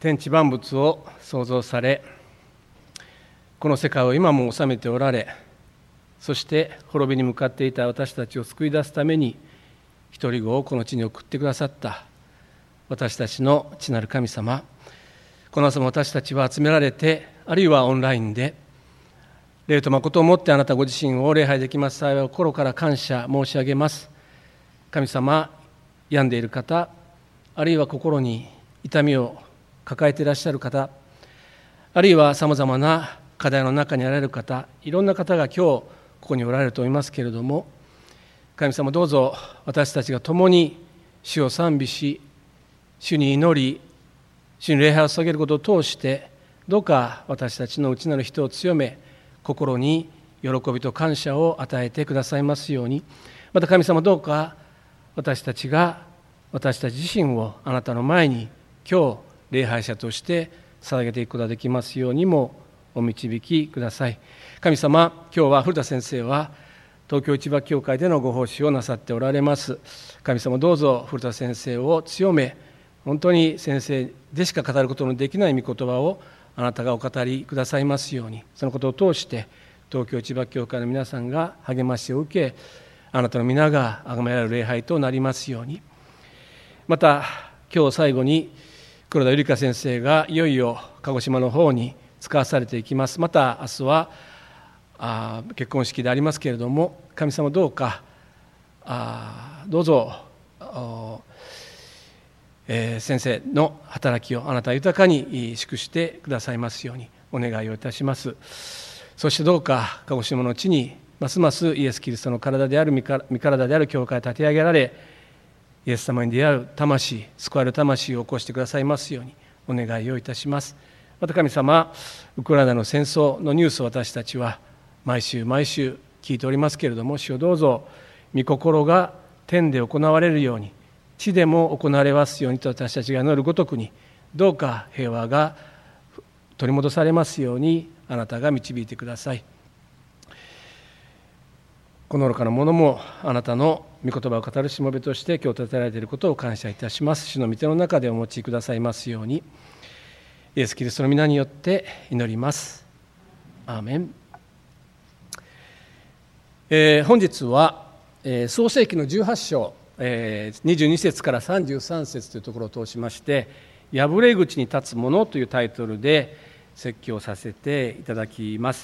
天地万物を創造され、この世界を今も治めておられ、そして滅びに向かっていた私たちを救い出すために一人子をこの地に送ってくださった私たちの父なる神様、この朝も私たちは集められて、あるいはオンラインで霊と誠をもってあなたご自身を礼拝できます幸いを心から感謝申し上げます。神様、病んでいる方、あるいは心に痛みを抱えていらっしゃる方、あるいはさまざまな課題の中にあられる方、いろんな方が今日ここにおられると思いますけれども、神様どうぞ私たちが共に主を賛美し、主に祈り、主に礼拝を捧げることを通して、どうか私たちの内なる人を強め、心に喜びと感謝を与えてくださいますように。また神様どうか私たち自身をあなたの前に今日礼拝者として捧げていくことができますようにもお導きください。神様、今日は古田先生は東京市場教会でのご奉仕をなさっておられます。神様どうぞ古田先生を強め、本当に先生でしか語ることのできない御言葉をあなたがお語りくださいますように、そのことを通して東京市場教会の皆さんが励ましを受け、あなたの皆が崇められる礼拝となりますように。また今日最後に黒田ゆりか先生がいよいよ鹿児島の方に使わされていきます。また明日は結婚式でありますけれども、神様どうかどうぞ先生の働きをあなたは豊かに祝してくださいますようにお願いをいたします。そしてどうか鹿児島の地にますますイエス・キリストの体である御体である教会を立て上げられ、イエス様に出会う魂、救われる魂を起こしてくださいますようにお願いをいたします。また神様、ウクライナの戦争のニュースを私たちは毎週聞いておりますけれども、主をどうぞ御心が天で行われるように、地でも行われますようにと私たちが祈るごとくに、どうか平和が取り戻されますようにあなたが導いてください。この愚かな者もあなたの御言葉を語るしもべとして今日立てられていることを感謝いたします。主の御手の中でお持ちくださいますように、イエス・キリストの皆によって祈ります。アーメン。本日は創世記の18章22節から33節というところを通しまして、破れ口に立つ者というタイトルで説教させていただきます。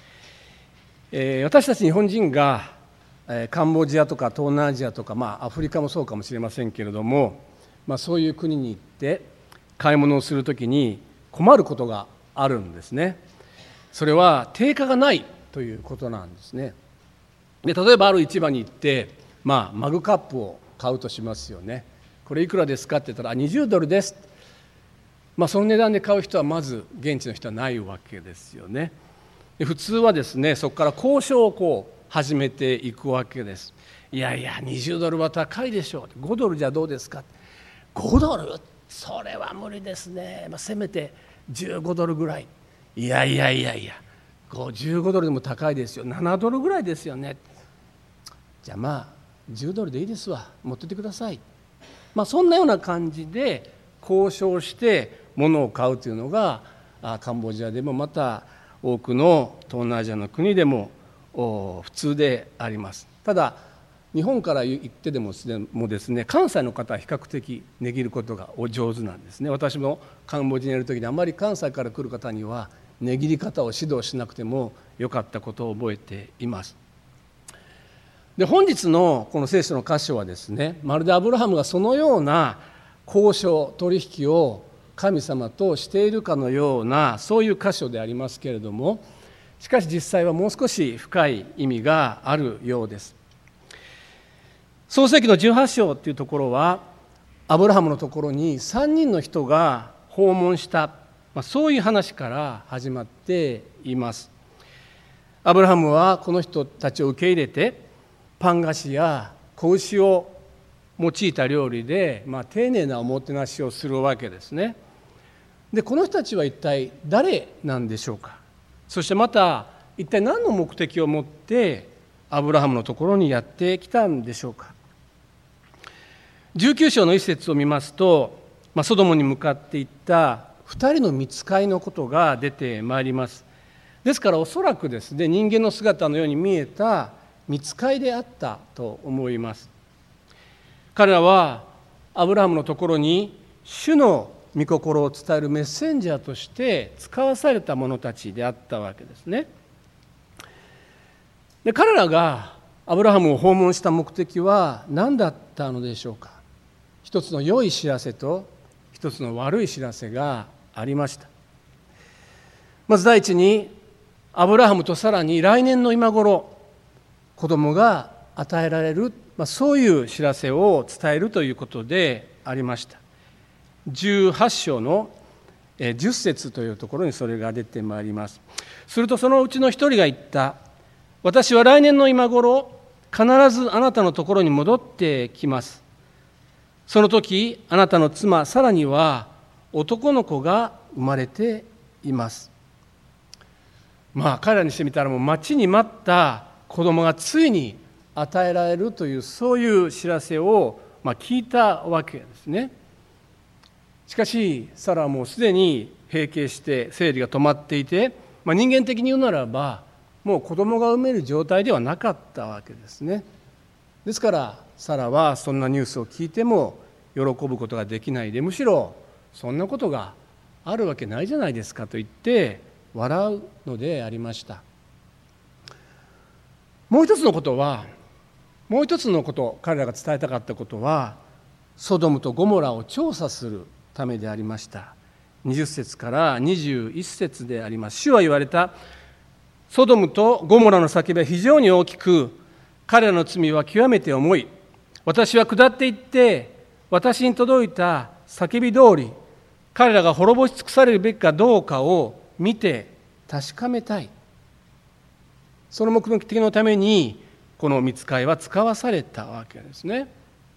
私たち日本人がカンボジアとか東南アジアとか、アフリカもそうかもしれませんけれども、そういう国に行って買い物をするときに困ることがあるんですね。それは定価がないということなんですね。で、例えばある市場に行って、マグカップを買うとしますよね。これいくらですかって言ったら20ドルです。その値段で買う人はまず現地の人はないわけですよね。で、普通はですね、そこから交渉を始めていくわけです。いやいや20ドルは高いでしょう、5ドルじゃどうですか。5ドルそれは無理ですね、せめて15ドルぐらい。いや15ドルでも高いですよ、7ドルぐらいですよね。じゃあ10ドルでいいですわ、持ってってください。そんなような感じで交渉して物を買うというのがカンボジアでもまた多くの東南アジアの国でも普通であります。ただ日本から行ってでもですね、関西の方は比較的値切ることがお上手なんですね。私もカンボジアにいる時にあまり関西から来る方には値切り方を指導しなくてもよかったことを覚えています。で、本日のこの聖書の箇所はですね、まるでアブラハムがそのような交渉取引を神様としているかのようなそういう箇所でありますけれども、しかし実際はもう少し深い意味があるようです。創世記の18章というところはアブラハムのところに3人の人が訪問した、そういう話から始まっています。アブラハムはこの人たちを受け入れてパン菓子や子牛を用いた料理で、丁寧なおもてなしをするわけですね。で、この人たちは一体誰なんでしょうか。そしてまた一体何の目的を持ってアブラハムのところにやってきたんでしょうか。19章の一節を見ますと、 ソドムに向かっていった2人の御使いのことが出てまいります。ですからおそらくですね、人間の姿のように見えた御使いであったと思います。彼らはアブラハムのところに主の御心を伝えるメッセンジャーとして使わされた者たちであったわけですね。で、彼らがアブラハムを訪問した目的は何だったのでしょうか。一つの良い知らせと一つの悪い知らせがありました。まず第一に、アブラハムとサラに来年の今頃子供が与えられる、そういう知らせを伝えるということでありました。18章の10節というところにそれが出てまいります。するとそのうちの一人が言った。私は来年の今頃必ずあなたのところに戻ってきます。その時あなたの妻サラには男の子が生まれています。彼らにしてみたらもう待ちに待った子供がついに与えられるというそういう知らせを聞いたわけですね。しかしサラはもうすでに閉経して生理が止まっていて、人間的に言うならばもう子供が産める状態ではなかったわけですね。ですからサラはそんなニュースを聞いても喜ぶことができないで、むしろそんなことがあるわけないじゃないですかと言って笑うのでありました。もう一つのこと彼らが伝えたかったことは、ソドムとゴモラを調査するためでありました。20節から21節であります。主は言われた。ソドムとゴモラの叫びは非常に大きく、彼らの罪は極めて重い。私は下って行って私に届いた叫び通り彼らが滅ぼし尽くされるべきかどうかを見て確かめたい。その目的のためにこの御使いは使わされたわけですね。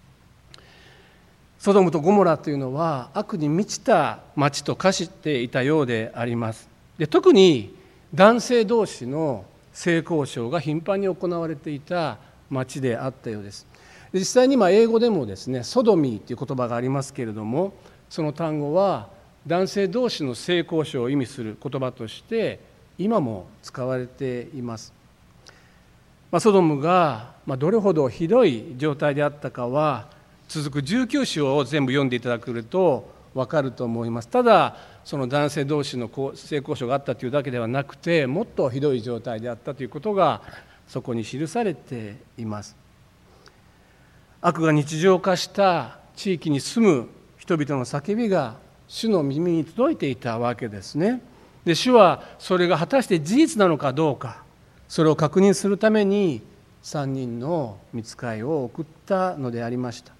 ソドムとゴモラというのは悪に満ちた町と化していたようであります。で、特に男性同士の性交渉が頻繁に行われていた町であったようです。実際に英語でもですね、ソドミーという言葉がありますけれども、その単語は男性同士の性交渉を意味する言葉として今も使われています。ソドムがどれほどひどい状態であったかは続く19章を全部読んでいただくと分かると思います。ただその男性同士の性交渉があったというだけではなくて、もっとひどい状態であったということがそこに記されています。悪が日常化した地域に住む人々の叫びが主の耳に届いていたわけですね。で、主はそれが果たして事実なのかどうか、それを確認するために3人の御使いを送ったのでありました。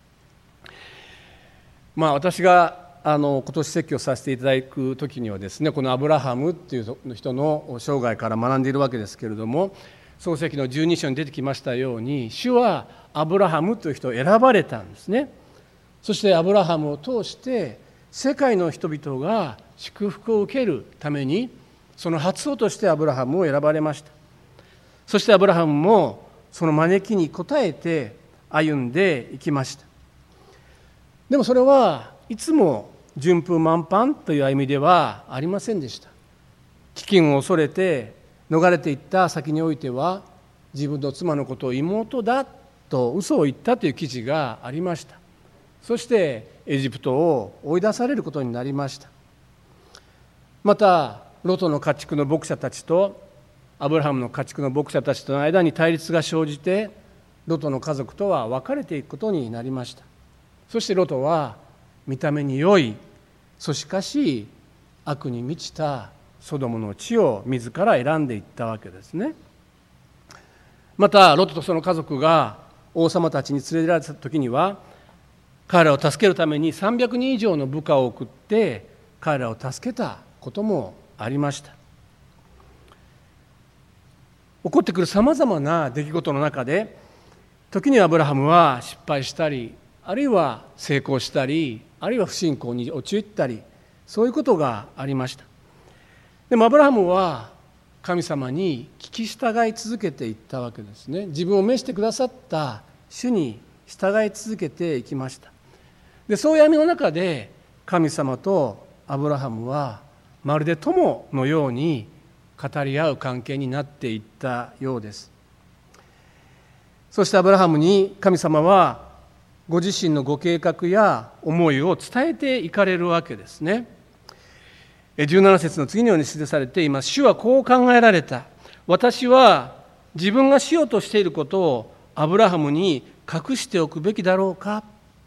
私が今年説教させていただく時にはですね、このアブラハムっていう人の生涯から学んでいるわけですけれども、創世記の12章に出てきましたように、主はアブラハムという人を選ばれたんですね。そしてアブラハムを通して世界の人々が祝福を受けるために、その発音としてアブラハムを選ばれました。そしてアブラハムもその招きに応えて歩んでいきました。でもそれはいつも順風満帆という歩みではありませんでした。飢饉を恐れて逃れていった先においては、自分の妻のことを妹だと嘘を言ったという記事がありました。そしてエジプトを追い出されることになりました。またロトの家畜の牧者たちとアブラハムの家畜の牧者たちとの間に対立が生じて、ロトの家族とは別れていくことになりました。そしてロトは見た目に良い、しかし悪に満ちたソドムの地を自ら選んでいったわけですね。またロトとその家族が王様たちに連れられた時には、彼らを助けるために300人以上の部下を送って彼らを助けたこともありました。起こってくるさまざまな出来事の中で、時にアブラハムは失敗したり、あるいは成功したり、あるいは不信仰に陥ったり、そういうことがありました。でもアブラハムは神様に聞き従い続けていったわけですね。自分を召してくださった主に従い続けていきました。で、そういう闇の中で神様とアブラハムはまるで友のように語り合う関係になっていったようです。そしてアブラハムに神様はご自身のご計画や思いを伝えていかれるわけですね。17節の次のように記されています。主はこう考えられた。私は自分がしようとしていることをアブラハムに隠しておくべきだろうか。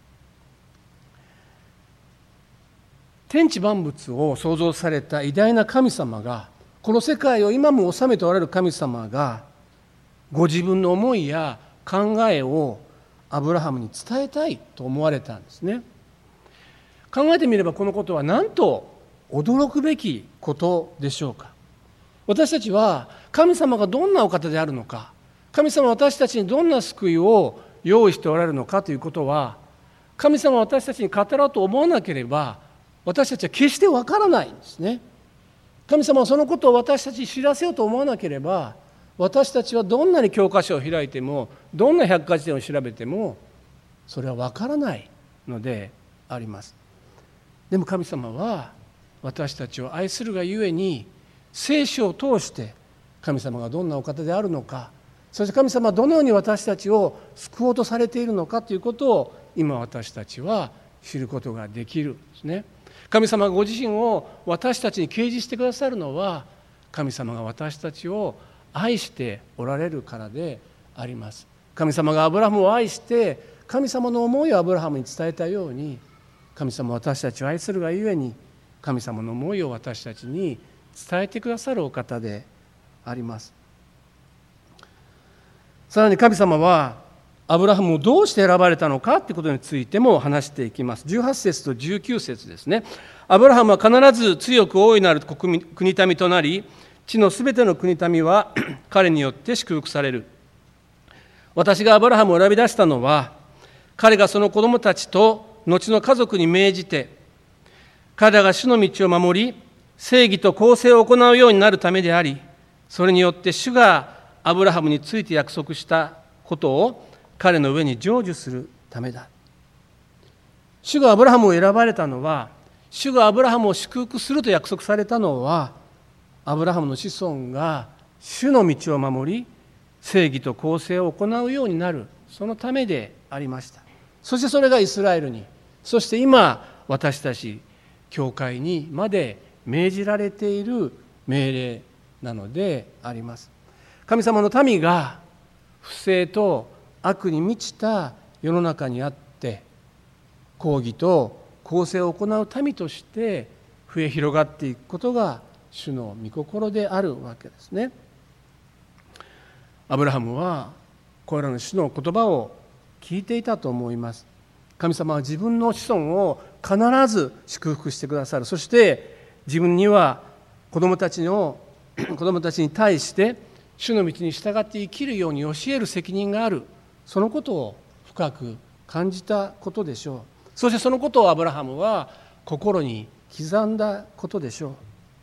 天地万物を創造された偉大な神様が、この世界を今も治めておられる神様が、ご自分の思いや考えをアブラハムに伝えたいと思われたんですね。考えてみればこのことはなんと驚くべきことでしょうか。私たちは神様がどんなお方であるのか、神様は私たちにどんな救いを用意しておられるのかということは、神様は私たちに語ろうと思わなければ私たちは決してわからないんですね。神様はそのことを私たちに知らせようと思わなければ、私たちはどんなに教科書を開いても、どんな百科事典を調べてもそれはわからないのであります。でも神様は私たちを愛するがゆえに、聖書を通して神様がどんなお方であるのか、そして神様はどのように私たちを救おうとされているのかということを今私たちは知ることができるんですね。神様がご自身を私たちに掲示してくださるのは、神様が私たちを愛しておられるからであります。神様がアブラハムを愛して神様の思いをアブラハムに伝えたように、神様は私たちを愛するがゆえに神様の思いを私たちに伝えてくださるお方であります。さらに神様はアブラハムをどうして選ばれたのかということについても話していきます。18節と19節ですね。アブラハムは必ず強く大いなる国民となり、地のすべての国民は彼によって祝福される。私がアブラハムを選び出したのは、彼がその子供たちと後の家族に命じて、彼らが主の道を守り、正義と公正を行うようになるためであり、それによって主がアブラハムについて約束したことを彼の上に成就するためだ。主がアブラハムを選ばれたのは、主がアブラハムを祝福すると約束されたのは、アブラハムの子孫が主の道を守り、正義と公正を行うようになる、そのためでありました。そしてそれがイスラエルに、そして今私たち教会にまで命じられている命令なのであります。神様の民が不正と悪に満ちた世の中にあって、公義と公正を行う民として増え広がっていくことが主の御心であるわけですね。アブラハムはこれらの主の言葉を聞いていたと思います。神様は自分の子孫を必ず祝福してくださる。そして自分には子供たちに対して主の道に従って生きるように教える責任がある。そのことを深く感じたことでしょう。そしてそのことをアブラハムは心に刻んだことでしょう。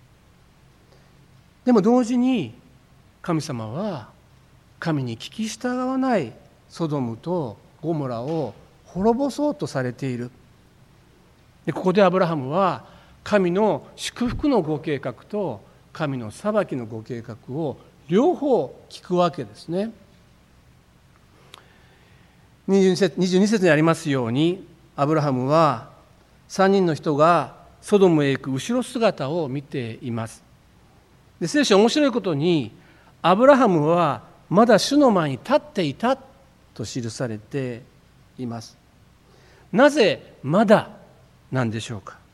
でも同時に神様は神に聞き従わないソドムとゴモラを滅ぼそうとされている。でここでアブラハムは神の祝福のご計画と神の裁きのご計画を両方聞くわけですね。22節にありますように、アブラハムは3人の人がソドムへ行く後ろ姿を見ています。で聖書は面白いことに、アブラハムはまだ主の前に立っていたと記されています。なぜまだなんでしょうか。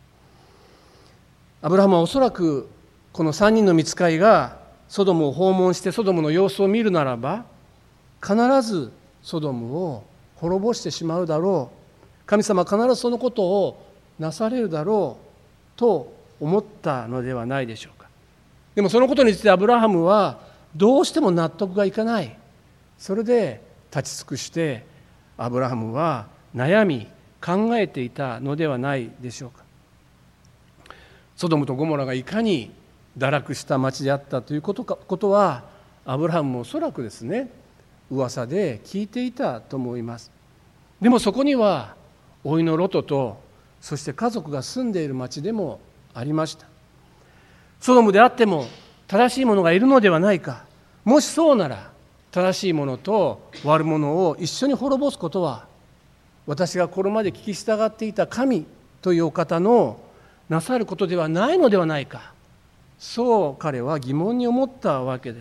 アブラハムはおそらくこの3人の御使いがソドムを訪問してソドムの様子を見るならば、必ずソドムを滅ぼしてしまうだろう、神様は必ずそのことをなされるだろうと思ったのではないでしょうか。でもそのことについてアブラハムはどうしても納得がいかない。それで立ち尽くしてアブラハムは悩み考えていたのではないでしょうか。ソドムとゴモラがいかに堕落した町であったということはアブラハムもおそらくですね、噂で聞いていたと思います。でもそこには甥のロトとそして家族が住んでいる町でもありました。ソドムであっても正しい者がいるのではないか。もしそうなら正しい者と悪者を一緒に滅ぼすことは、私がこれまで聞き従っていた神というお方のなさることではないのではないか。そう彼は疑問に思ったわけです。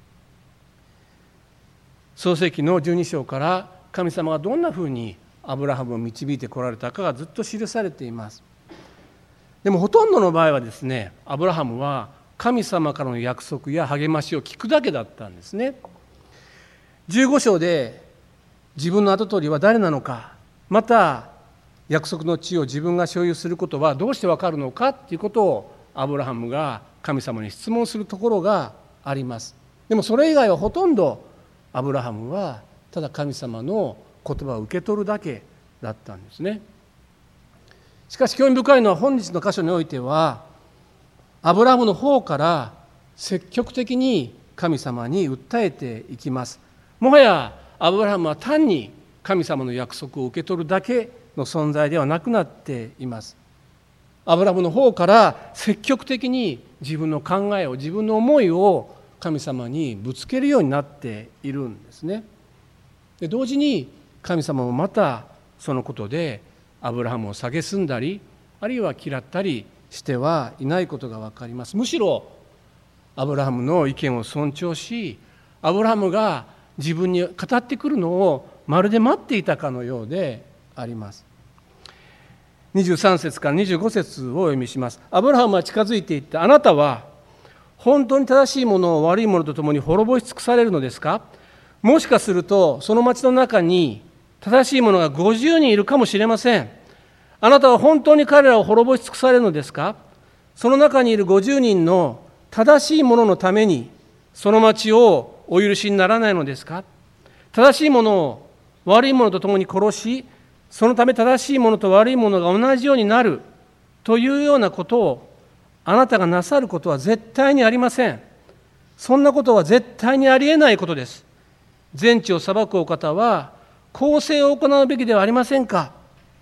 創世記の12章から神様がどんなふうにアブラハムを導いてこられたかがずっと記されています。でもほとんどの場合はですね、アブラハムは神様からの約束や励ましを聞くだけだったんですね。15章で自分の跡取りは誰なのか、また約束の地を自分が所有することはどうしてわかるのかということをアブラハムが神様に質問するところがあります。でもそれ以外はほとんどアブラハムはただ神様の言葉を受け取るだけだったんですね。しかし興味深いのは本日の箇所においては、アブラハムの方から積極的に神様に訴えていきます。もはやアブラハムは単に神様の約束を受け取るだけの存在ではなくなっています。アブラハムの方から積極的に自分の考えを、自分の思いを神様にぶつけるようになっているんですね。で同時に神様もまたそのことでアブラハムを蔑んだり、あるいは嫌ったりしてはいないことが分かります。むしろアブラハムの意見を尊重し、アブラハムが自分に語ってくるのをまるで待っていたかのようであります。23節から25節をお読みします。アブラハムは近づいていった。あなたは本当に正しいものを悪いものとともに滅ぼし尽くされるのですか？もしかするとその町の中に正しい者が50人いるかもしれません。あなたは本当に彼らを滅ぼし尽くされるのですか？その中にいる50人の正しい者のためにその町をお許しにならないのですか？正しい者を悪い者と共に殺し、そのため正しい者と悪い者が同じようになるというようなことをあなたがなさることは絶対にありません。そんなことは絶対にありえないことです。全地を裁くお方は公正を行うべきではありませんか。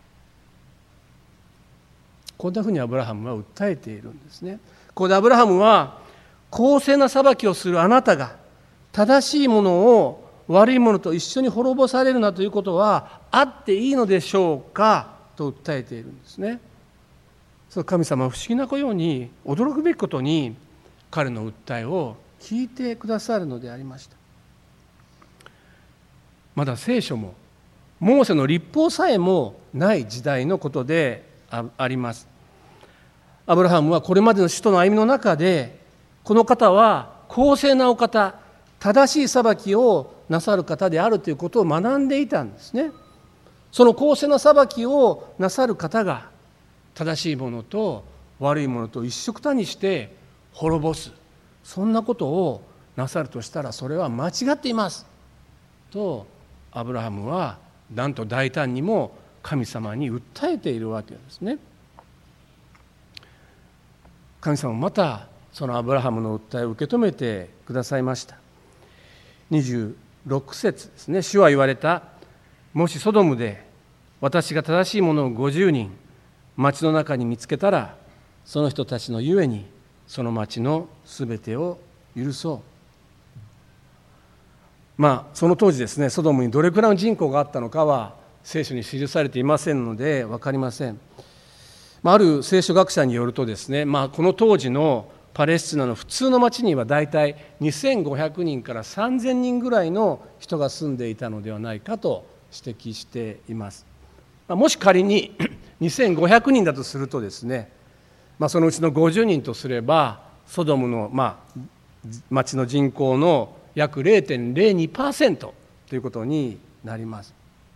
こんなふうにアブラハムは訴えているんですね。ここでアブラハムは、公正な裁きをするあなたが正しいものを悪いものと一緒に滅ぼされるなということはあっていいのでしょうかと訴えているんですね。その神様は不思議なように驚くべきことに彼の訴えを聞いてくださるのでありました。まだ聖書もモーセの律法さえもない時代のことであります。アブラハムはこれまでの使徒の歩みの中で、この方は公正なお方、正しい裁きをなさる方であるということを学んでいたんですね。その公正な裁きをなさる方が正しいものと悪いものと一緒くたにして滅ぼす、そんなことをなさるとしたらそれは間違っていますとアブラハムはなんと大胆にも神様に訴えているわけですね。神様またそのアブラハムの訴えを受け止めてくださいました。26節ですね。主は言われた。もしソドムで私が正しい者を50人町の中に見つけたら、その人たちのゆえにその町のすべてを許そう。その当時ですね、ソドムにどれくらいの人口があったのかは聖書に記されていませんので分かりません。ある聖書学者によるとですね、この当時のパレスチナの普通の町にはだいたい2500人から3000人ぐらいの人が住んでいたのではないかと指摘しています。もし仮に2500人だとするとですね、そのうちの50人とすればソドムの町の人口の約 0.02% ということになります。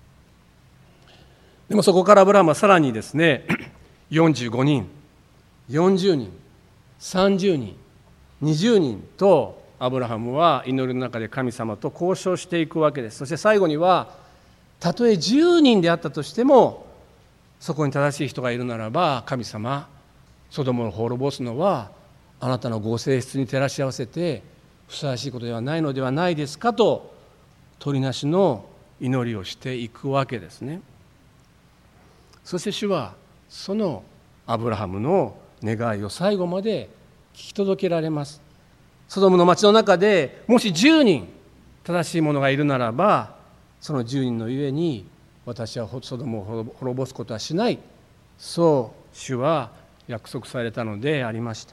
でもそこからアブラハムはさらにですね、45人、40人、30人、20人とアブラハムは祈りの中で神様と交渉していくわけです。そして最後には、たとえ10人であったとしても、そこに正しい人がいるならば、神様、ソドムを滅ぼすのはあなたのご性質に照らし合わせてふさわしいことではないのではないですかと、取りなしの祈りをしていくわけですね。そして主はそのアブラハムの願いを最後まで聞き届けられます。ソドムの町の中でもし10人正しい者がいるならば、その10人のゆえに私はソドムを滅ぼすことはしない、そう主は約束されたのでありました。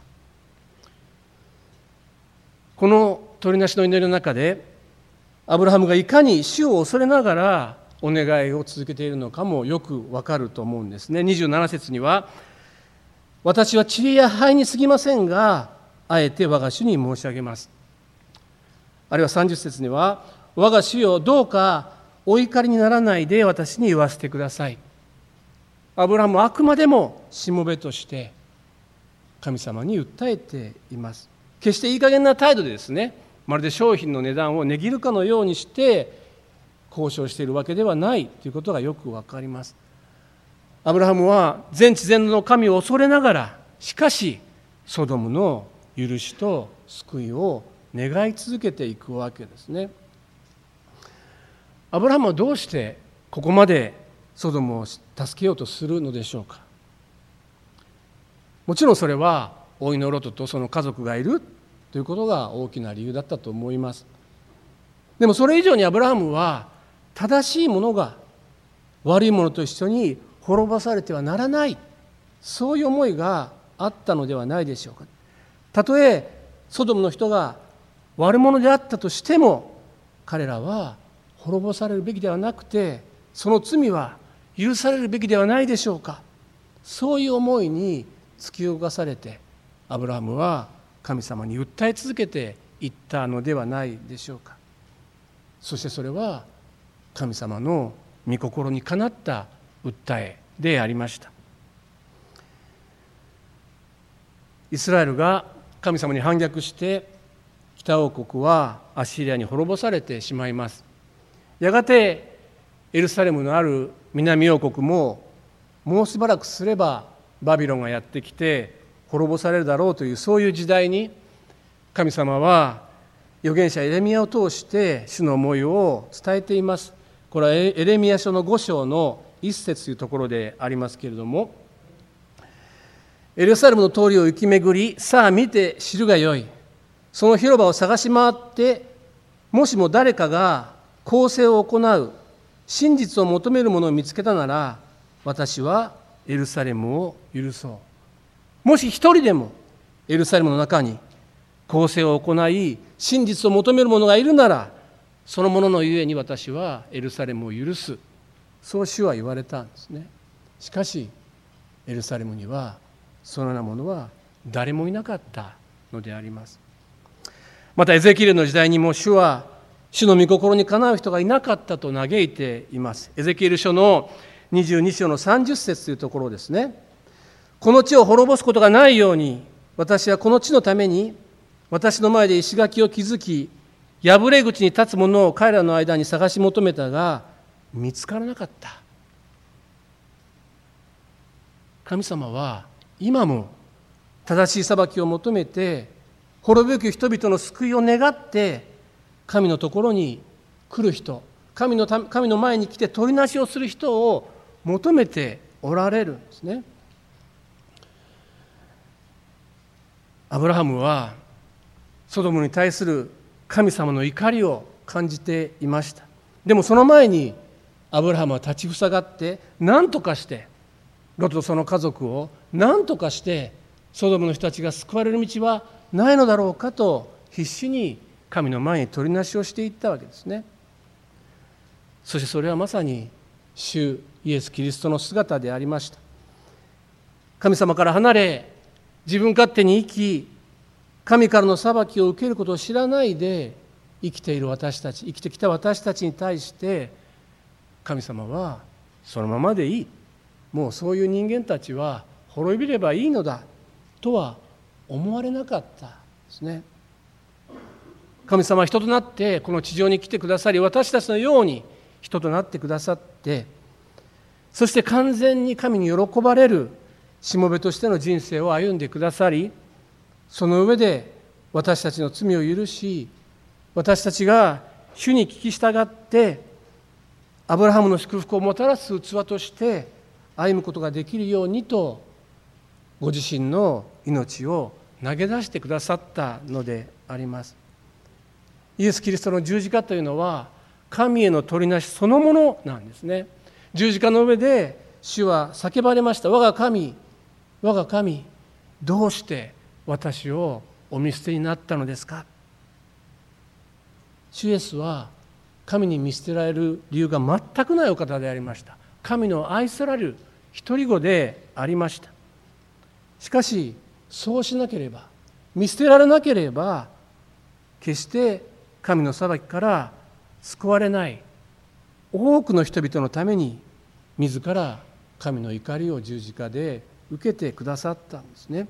この取りなしの祈りの中でアブラハムがいかに主を恐れながらお願いを続けているのかもよくわかると思うんですね。27節には、私は塵や灰に過ぎませんが、あえて我が主に申し上げます。あるいは30節には、我が主よ、どうかお怒りにならないで私に言わせてください。アブラハムはあくまでもしもべとして神様に訴えています。決していい加減な態度でですね、まるで商品の値段を値切るかのようにして交渉しているわけではないということがよくわかります。アブラハムは全知全能の神を恐れながら、しかしソドムの許しと救いを願い続けていくわけですね。アブラハムはどうしてここまでソドムを助けようとするのでしょうか。もちろんそれは甥のロトとその家族がいるということが大きな理由だったと思います。でもそれ以上にアブラハムは、正しいものが悪いものと一緒に滅ぼされてはならない、そういう思いがあったのではないでしょうか。たとえソドムの人が悪者であったとしても、彼らは滅ぼされるべきではなくて、その罪は許されるべきではないでしょうか。そういう思いに突き動かされて、アブラハムは神様に訴え続けていったのではないでしょうか。そしてそれは神様の御心にかなった訴えでありました。イスラエルが神様に反逆して北王国はアッシリアに滅ぼされてしまいます。やがてエルサレムのある南王国ももうしばらくすればバビロンがやってきて滅ぼされるだろうという、そういう時代に神様は預言者エレミヤを通して主の思いを伝えています。これはエレミヤ書の5章の1節というところでありますけれども、エルサレムの通りを行き巡り、さあ見て知るがよい。その広場を探し回って、もしも誰かが公正を行う、真実を求めるものを見つけたなら、私はエルサレムを許そう。もし一人でもエルサレムの中に公正を行い、真実を求める者がいるなら、その者のゆえに私はエルサレムを許す。そう主は言われたんですね。しかしエルサレムにはそのようなものは誰もいなかったのであります。またエゼキエルの時代にも主は主の御心にかなう人がいなかったと嘆いています。エゼキエル書の22章の30節というところですね。この地を滅ぼすことがないように、私はこの地のために私の前で石垣を築き、破れ口に立つ者を彼らの間に探し求めたが見つからなかった。神様は今も正しい裁きを求めて、滅ぶべき人々の救いを願って神のところに来る人、神の前に来て取りなしをする人を求めておられるんですね。アブラハムはソドムに対する神様の怒りを感じていました。でもその前にアブラハムは立ちふさがって、何とかしてロトとその家族を何とかしてソドムの人たちが救われる道はないのだろうかと必死に神の前に取りなしをしていったわけですね。そしてそれはまさに主イエス・キリストの姿でありました。神様から離れ自分勝手に生き、神からの裁きを受けることを知らないで生きている私たち、生きてきた私たちに対して神様はそのままでいい、もうそういう人間たちは滅びればいいのだとは思われなかったですね。神様は人となってこの地上に来てくださり、私たちのように人となってくださって、そして完全に神に喜ばれるしもべとしての人生を歩んでくださり、その上で私たちの罪を許し、私たちが主に聞き従ってアブラハムの祝福をもたらす器として歩むことができるようにとご自身の命を投げ出してくださったのであります。イエス・キリストの十字架というのは神への取りなしそのものなんですね。十字架の上で主は叫ばれました。我が神、我が神、どうして私をお見捨てになったのですか。主イエスは神に見捨てられる理由が全くないお方でありました。神の愛される一人子でありました。しかしそうしなければ、見捨てられなければ、決して神の裁きから救われない多くの人々のために、自ら神の怒りを十字架で受けてくださったんですね。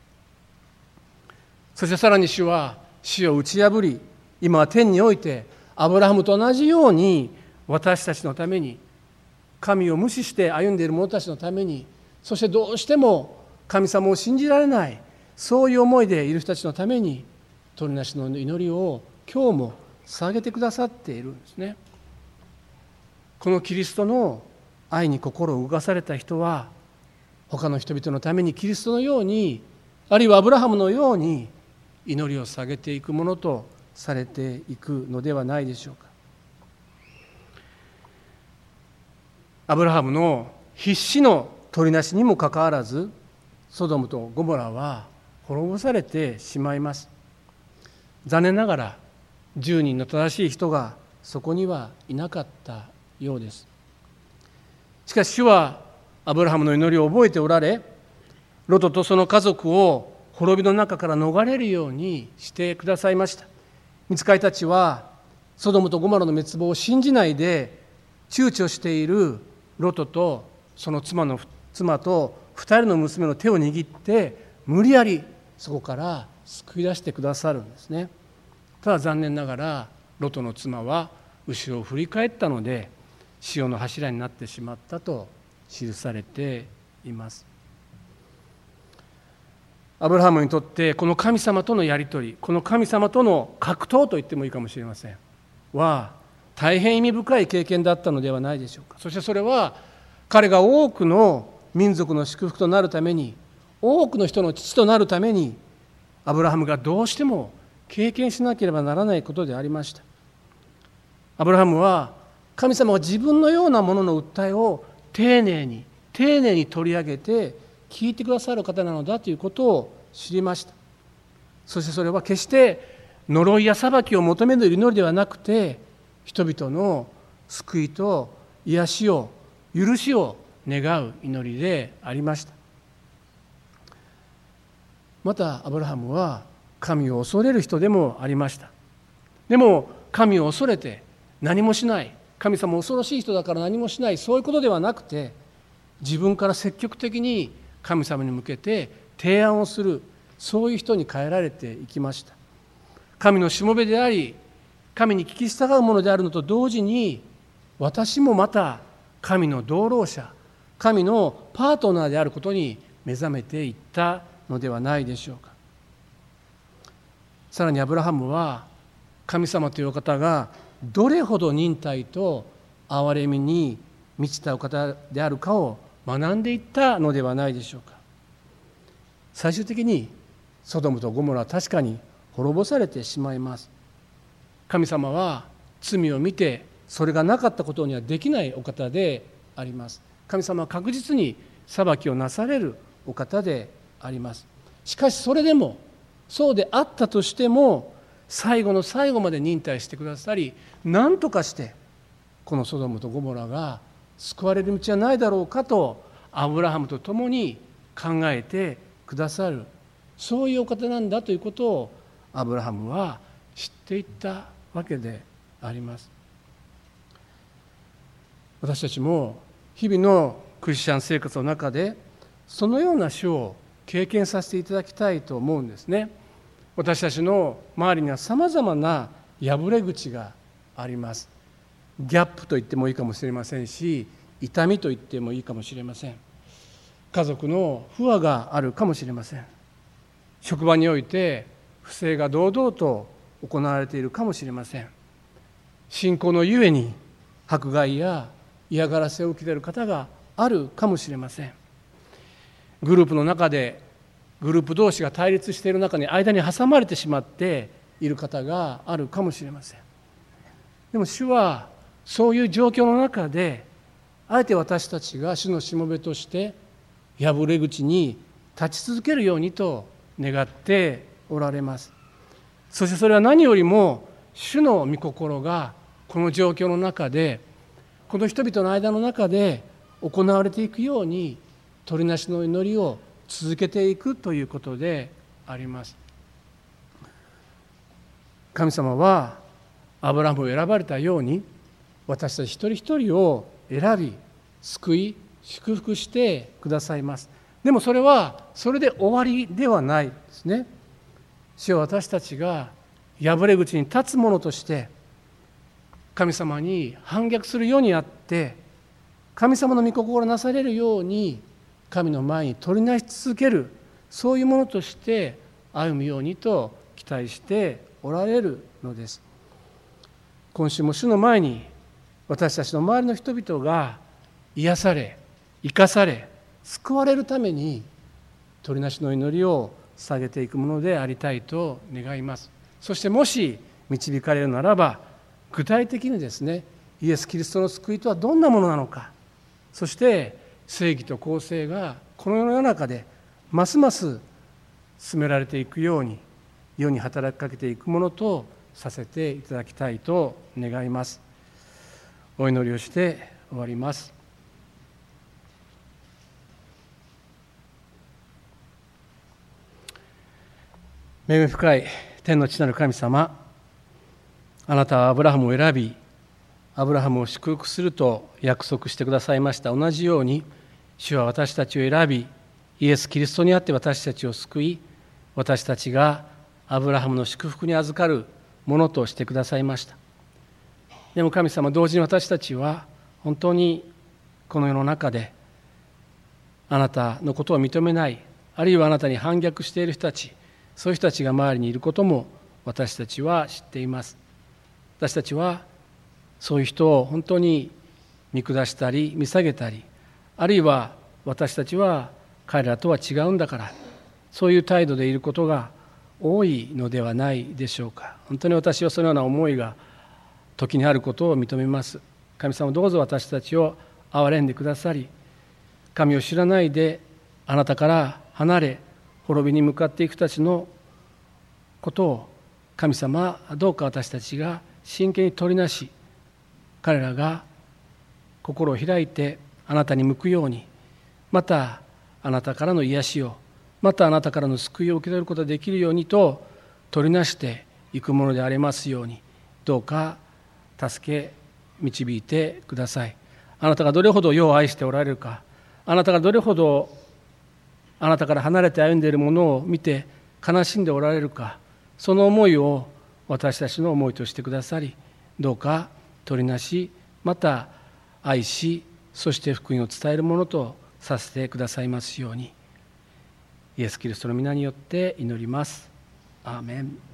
そしてさらに主は死を打ち破り、今は天においてアブラハムと同じように私たちのために、神を無視して歩んでいる者たちのために、そしてどうしても神様を信じられない、そういう思いでいる人たちのために取りなしの祈りを今日も捧げてくださっているんですね。このキリストの愛に心を動かされた人は、他の人々のためにキリストのように、あるいはアブラハムのように祈りを捧げていくものとされていくのではないでしょうか。アブラハムの必死の取りなしにもかかわらず、ソドムとゴモラは滅ぼされてしまいます。残念ながら10人の正しい人がそこにはいなかったようです。しかし主はアブラハムの祈りを覚えておられ、ロトとその家族を滅びの中から逃れるようにしてくださいました。御使いたちはソドムとゴモラの滅亡を信じないで躊躇しているロトとその妻と2人の娘の手を握って無理やりそこから救い出してくださるんですね。ただ残念ながらロトの妻は後ろを振り返ったので潮の柱になってしまったと記されています。アブラハムにとってこの神様とのやり取り、この神様との格闘と言ってもいいかもしれませんは大変意味深い経験だったのではないでしょうか。そしてそれは彼が多くの民族の祝福となるために、多くの人の父となるために、アブラハムがどうしても経験しなければならないことでありました。アブラハムは神様が自分のようなものの訴えを丁寧に取り上げて聞いてくださる方なのだということを知りました。そしてそれは決して呪いや裁きを求める祈りではなくて、人々の救いと癒しを、許しを願う祈りでありました。またアブラハムは神を恐れる人でもありました。でも神を恐れて何もしない、神様恐ろしい人だから何もしない、そういうことではなくて、自分から積極的に神様に向けて提案をする、そういう人に変えられていきました。神のしもべであり、神に聞き従うものであるのと同時に、私もまた神の同労者、神のパートナーであることに目覚めていったのではないでしょうか。さらにアブラハムは神様というお方がどれほど忍耐と憐れみに満ちたお方であるかを学んでいったのではないでしょうか。最終的にソドムとゴモラは確かに滅ぼされてしまいます。神様は罪を見てそれがなかったことにはできないお方であります。神様は確実に裁きをなされるお方であります。しかしそれでも、そうであったとしても、最後の最後まで忍耐してくださり、何とかしてこのソドムとゴモラが救われる道はないだろうかとアブラハムと共に考えてくださる、そういうお方なんだということをアブラハムは知っていったわけであります。私たちも日々のクリスチャン生活の中でそのような主を経験させていただきたいと思うんですね。私たちの周りにはさまざまな破れ口があります。ギャップと言ってもいいかもしれませんし、痛みと言ってもいいかもしれません。家族の不和があるかもしれません。職場において不正が堂々と行われているかもしれません。信仰のゆえに迫害や嫌がらせを受けている方があるかもしれません。グループの中でグループ同士が対立している中に間に挟まれてしまっている方があるかもしれません。でも主はそういう状況の中であえて私たちが主のしもべとして破れ口に立ち続けるようにと願っておられます。そしてそれは何よりも主の御心がこの状況の中でこの人々の間の中で行われていくように取りなしの祈りを続けていくということであります。神様はアブラハムを選ばれたように私たち一人一人を選び救い祝福してくださいます。でもそれはそれで終わりではないですね。主は私たちが破れ口に立つ者として神様に反逆するようにあって神様の御心なされるように神の前に取りなし続ける、そういうものとして歩むようにと期待しておられるのです。今週も主の前に私たちの周りの人々が癒され生かされ救われるために取りなしの祈りを捧げていくものでありたいと願います。そしてもし導かれるならば具体的にですね、イエス・キリストの救いとはどんなものなのか、そして正義と公正がこの世の中でますます進められていくように世に働きかけていくものとさせていただきたいと願います。お祈りをして終わります。恵み深い天の父なる神様、あなたはアブラハムを選びアブラハムを祝福すると約束してくださいました。同じように主は私たちを選びイエス・キリストにあって私たちを救い、私たちがアブラハムの祝福に預かるものとしてくださいました。でも神様、同時に私たちは本当にこの世の中であなたのことを認めない、あるいはあなたに反逆している人たち、そういう人たちが周りにいることも私たちは知っています。私たちはそういう人を本当に見下したり見下げたり、あるいは私たちは彼らとは違うんだから、そういう態度でいることが多いのではないでしょうか。本当に私はそのような思いが時にあることを認めます。神様、どうぞ私たちを憐れんでくださり、神を知らないであなたから離れ滅びに向かっていく人たちのことを神様、どうか私たちが真剣に取りなし、彼らが心を開いてあなたに向くように、またあなたからの癒しを、またあなたからの救いを受け取ることができるようにと取りなしていくものでありますように、どうか助け導いてください。あなたがどれほど世を愛しておられるか、あなたがどれほどあなたから離れて歩んでいるものを見て悲しんでおられるか、その思いを私たちの思いとしてくださり、どうか取りなし、また愛し、そして福音を伝えるものとさせてくださいますように、イエス・キリストの皆によって祈ります。アーメン。